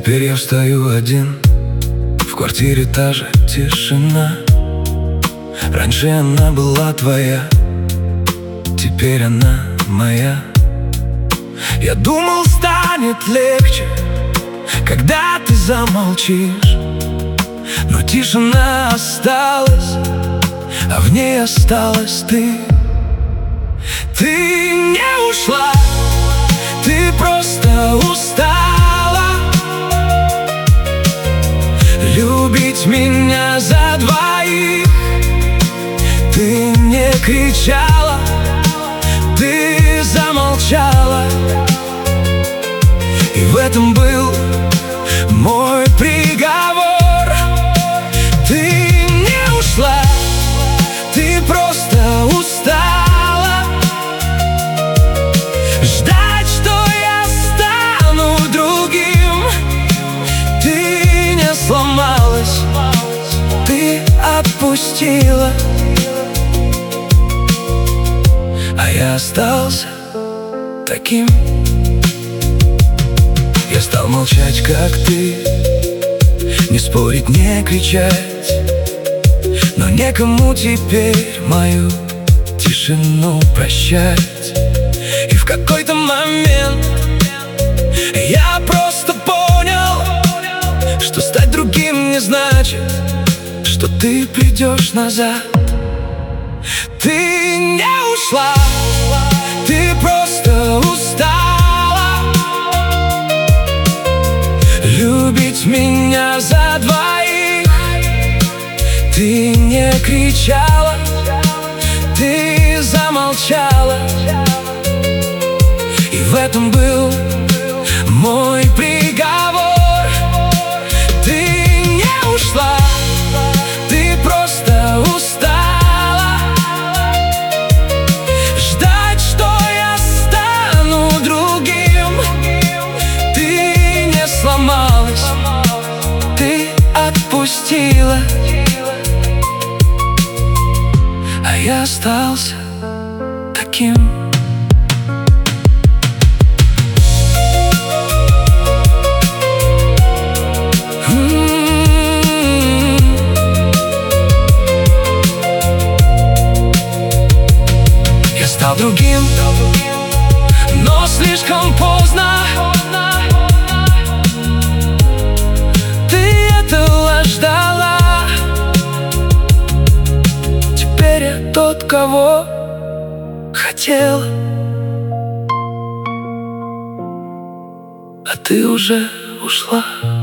Теперь я встаю один, в квартире та же тишина. Раньше она была твоя, теперь она моя. Я думал, станет легче, когда ты замолчишь, но тишина осталась, а в ней осталась ты. Ты не ушла, ты просто устала любить меня за двоих. Ты не кричала, ты замолчала, и в этом был мой приговор. Ты не ушла, ты просто устала ждать, что я стану другим. Ты не сломалась, ты отпустила, а я остался таким. Я стал молчать, как ты, не спорить, не кричать, но некому теперь мою тишину прощать. И в какой-то момент я просто понял, что стать другим не значит, что ты придешь назад. Ты не ушла, ты просто устала любить меня за двоих. Ты не кричала, ты замолчала, и в этом был мой приговор. Ты не ушла, ты просто устала ждать, что я стану другим. Ты не сломалась, ты отпустила, а я остался таким. Я стал другим, но слишком поздно. Ты этого ждала. Теперь я тот, кого хотела, а ты уже ушла.